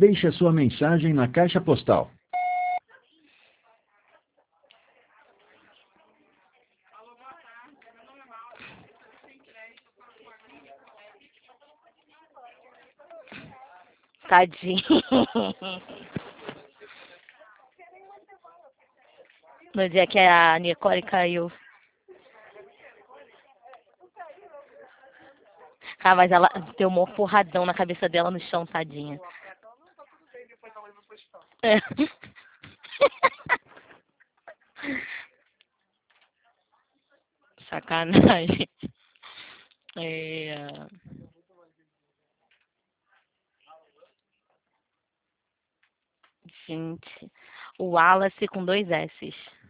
Deixe a sua mensagem na caixa postal. Tadinho. No dia que a Nicole caiu. Ah, mas ela deu um porradão na cabeça dela no chão, tadinha. É. Sacanagem. É... Gente, o Wallace com 2 S's.